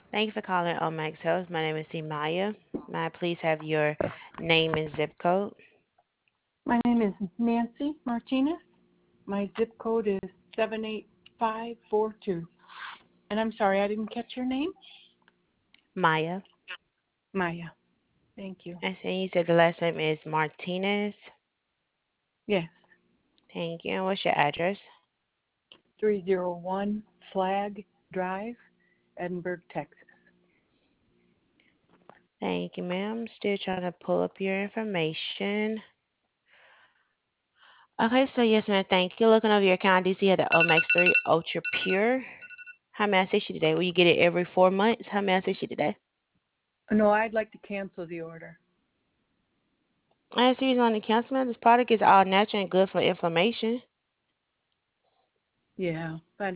Thank you for calling Omax Health. My name is Maya. May I please have your name and zip code? My name is Nancy Martinez. My zip code is 78542. And I'm sorry, I didn't catch your name? Maya. Maya. Thank you. I see you said the last name is Martinez. Yes, Thank you. And what's your address? 301 Flag Drive, Edinburgh, Texas. Thank you, ma'am. Still trying to pull up your information. Okay, so yes, ma'am. Thank you. Looking over your account, I do see you had the Omax 3 Ultra Pure. How may I assist you today? Will you get it every 4 months? How may I assist you today? No, I'd like to cancel the order. I see you on the cancel, ma'am. This product is all natural and good for inflammation. Yeah, but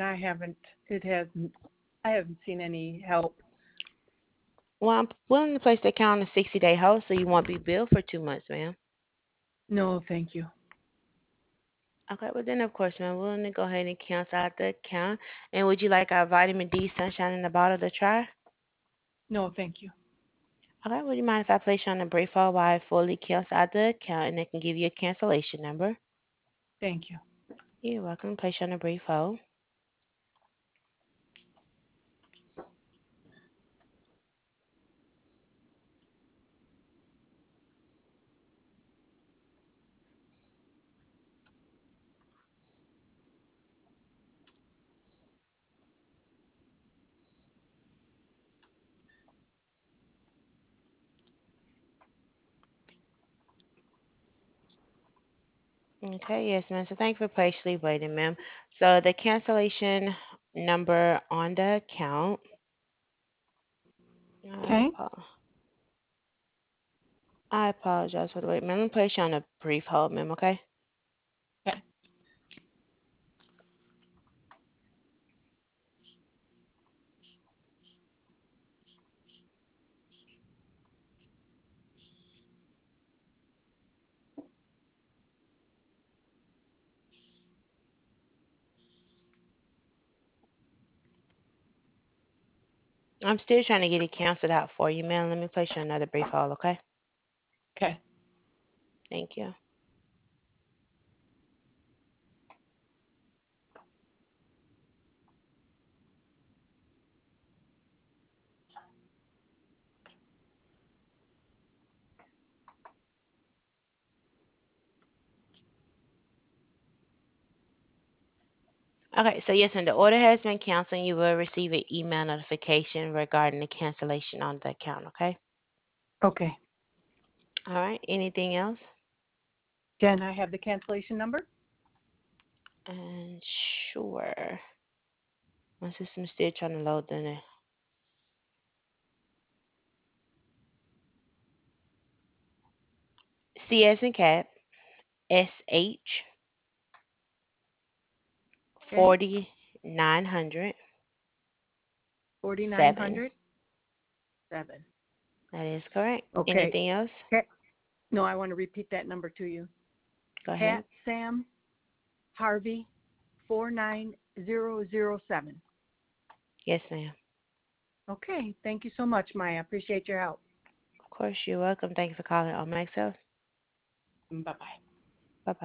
I haven't seen any help. Well, I'm willing to place the account on a 60-day hold so you won't be billed for 2 months, ma'am. No, thank you. Okay, well then, of course, ma'am, we're willing to go ahead and cancel out the account. And would you like our vitamin D sunshine in the bottle to try? No, thank you. Okay, would you mind if I place you on a brief hold while I fully cancel out the account and I can give you a cancellation number? Thank you. You're welcome. Place you on a brief hold. Okay, yes, ma'am. So thank you for patiently waiting, ma'am. So the cancellation number on the account. I Okay? apo- I apologize for the wait, ma'am. Let me place you on a brief hold, ma'am. Okay. Okay. I'm still trying to get it canceled out for you, ma'am. Let me place you on another brief hold, okay? Okay. Thank you. Okay, so yes, and the order has been canceled. You will receive an email notification regarding the cancellation on the account, okay? Okay. All right, anything else? Can I have the cancellation number? And sure. My system's still trying to load the C as in cat, SH Okay. 4900 7. 4907. That is correct. Okay. Anything else? Cat, no, I want to repeat that number to you. Go ahead. Cat Sam Harvey 49007. Yes, ma'am. Okay. Thank you so much, Maya. Appreciate your help. Of course, you're welcome. Thank you for calling on myself. Bye bye.